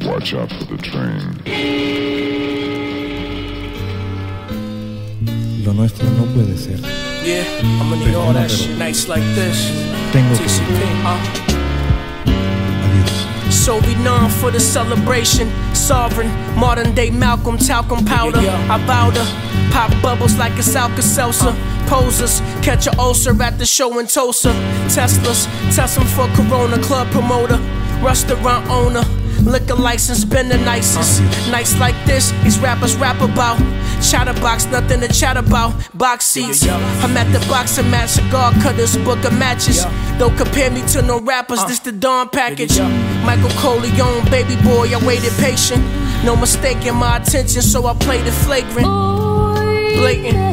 Watch out for the train. Lo nuestro no puede ser. Yeah, I'm gonna need all that shit. Nights like this. Tengo que TCP, Adiós. So we known for the celebration. Sovereign, modern day Malcolm, talcum powder. I bow to pop bubbles like it's Alka-Seltzer. Posers, catch a ulcer at the show in Tulsa. Teslas, test them for Corona. Club promoter, restaurant owner. Liquor license, been the nicest. Nights like this, these rappers rap about. Chatterbox, nothing to chat about. Box seats, I'm at the boxing match. Cigar cutters, book of matches. Don't compare me to no rappers, this the Dawn package. Michael Corleone, baby boy, I waited patient. No mistake in my attention, so I played it flagrant. Blatant.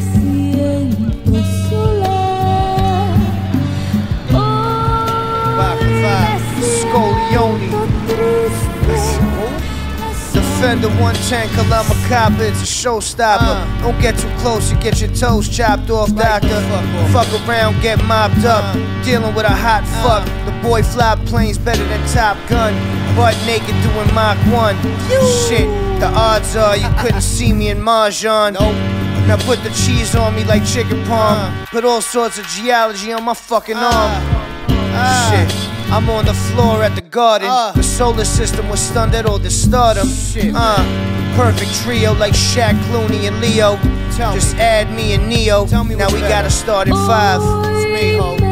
Scoglione. Defender 110, Kalama it's a showstopper. Don't get too close, you get your toes chopped off, doctor. Fuck around, get mopped up. Dealing with a hot fuck. The boy fly planes better than Top Gun. Butt naked doing Mach 1. Shit, the odds are you couldn't see me in Mahjong. Now put the cheese on me like chicken parm. Put all sorts of geology on my fucking arm. Shit, I'm on the floor at the garden. The solar system was stunned at all the stardom. Perfect trio like Shaq, Clooney, and Leo. Just add me and Neo. Now we gotta start at 5. It's me, ho.